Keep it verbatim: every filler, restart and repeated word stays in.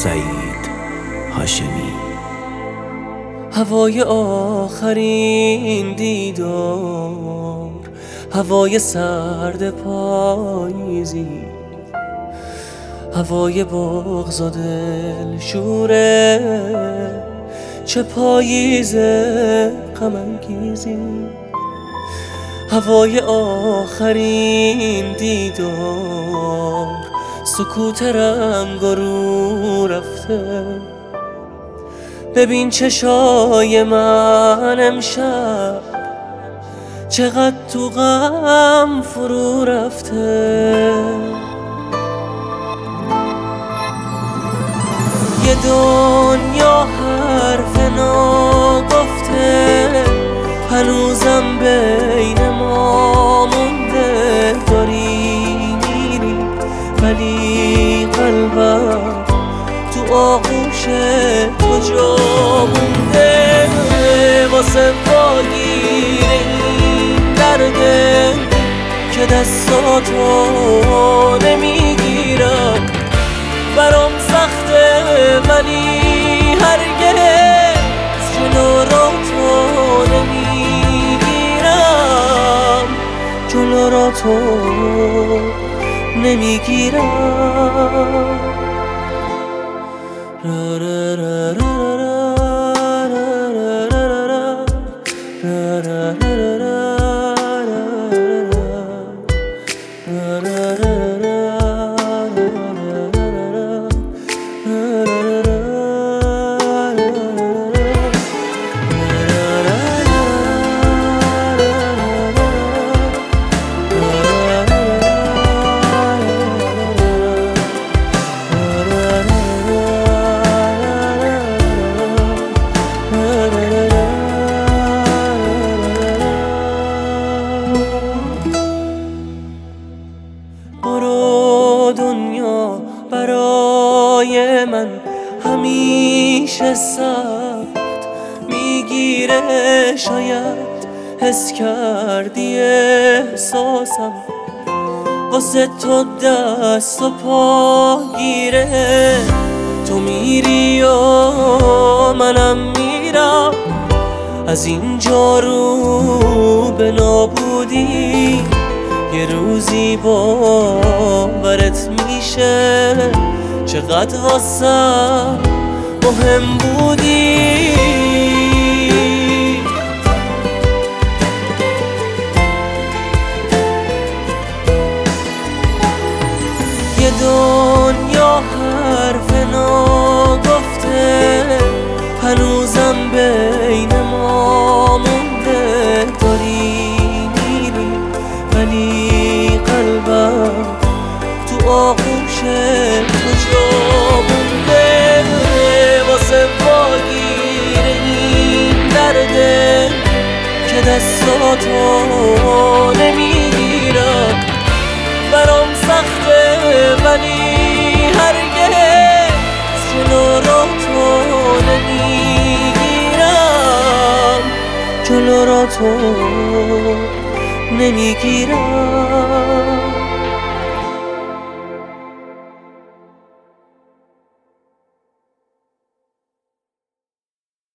سعید هاشمی. هوای آخرین دیدار، هوای سرد پاییزی، هوای بغض و دلشوره، چه پاییز غم انگیزی. هوای آخرین دیدار، سکوت رنگ و رو رفته. ببین چشای من امشب چقدر تو غم فرو رفته. یه دنیا حرف ناگفته هنوزم بین ما مونده. داری میری ولی قلبم تو آغوش تو جا مونده. واسه پاگیر این درده که دستاتو نمیگیرم. برام سخته ولی هرگز جلو را تو نمیگیرم. جلو را تو نمیگیرم. را را را را برو دنیا برای من همیشه سخت میگیره. شاید حس کردی احساسم واسه تو دست و پا گیره. تو میری و منم میرم از اینجا رو به نابودی. یه روزی باورت میشه چقدر واسم مهم بودی. یه دنیا حرف ناگفته هنوزم بین ما مونده. داری میری ولی قلبم تو آغوش تو جا مونده. واسه واگیر این درده که دستاتو نمیگیرم. برام سخته ولی هرگز جلو را تو نمیگیرم. جلو را تو نمیگیرم.